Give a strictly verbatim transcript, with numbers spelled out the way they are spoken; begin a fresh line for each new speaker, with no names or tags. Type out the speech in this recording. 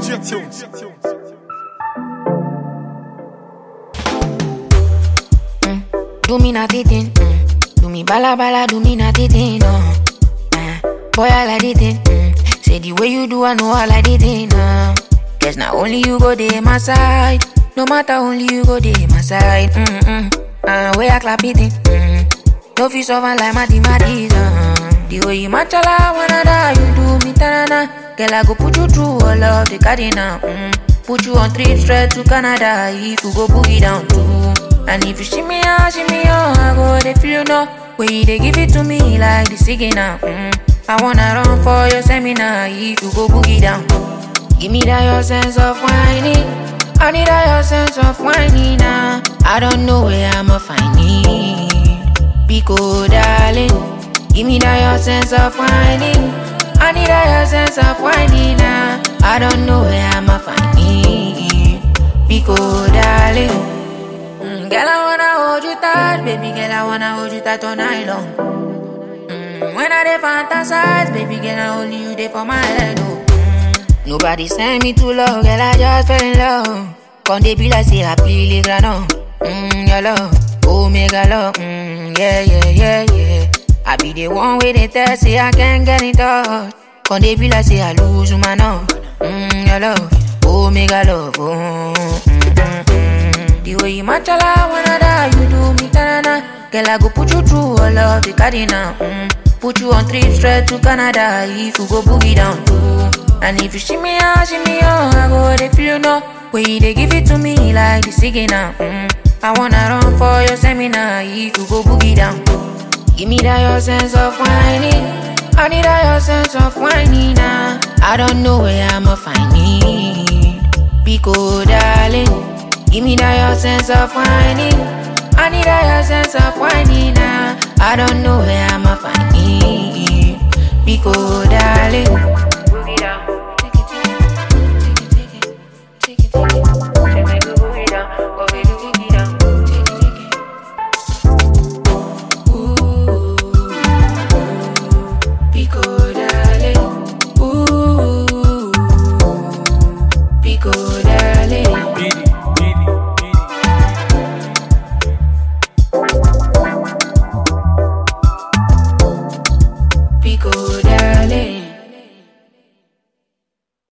J Tunes.
Mm. Do me naughty thing, mm. Do me bala bala, do me naughty thing, no. Uh, boy, I like it, mm. Say the way you do, I know I like it, no. Guess not only you go there my side. No matter only you go there my side. Mm-mm. Uh, way I clap it, mm. No fish over like mathematics, uh. The way you matchala wanna die, you do me tanana. Girl, I go put you through all of the cardinal, mm. Put you on trip straight to Canada. If you go boogie down too. And if you shimmy out, shimmy on, I go they feel you know. Way they give it to me like the signal, mm. I wanna run for your seminar. If you go boogie down, give me that your sense of whining. I need that your sense of whining now. I don't know where I'ma find it. Pico, darling. Give me that your sense of whining. I need that your sense of whining now. I don't know where I'ma find it. Pico, darling. Mm, girl, I wanna hold you tight. Baby girl, I wanna hold you tight all night long. Mm, when I dey fantasize, baby girl, I only you there for my head, oh. Nobody send me too low, girl, I just fell in love. Con they be like, say, I play le grano. Mmm, your love, oh, mega love. Mmm, yeah, yeah, yeah, yeah. I be the one way they tell, say, I can't get in touch. Con they be like, say, I lose my love. Mmm, your love, oh, mega love. Oh, mm, mm, mm. The way you matchala wanna die, you do me tanana. Girl, I go put you through all of the cardinal. Mm. Put you on trip straight to Canada. If you go boogie down too. And if you shimmy out, shimmy on, I go they feel you know. Way they give it to me like the signal, mm. I wanna run for your seminar. If you go boogie down, give me that your sense of whining. I need that your sense of whining now. I don't know where I'ma find it. Pico, darling. Give me that your sense of whining. I need that your sense of whining now. I don't know where I'ma find it. Pico, darling.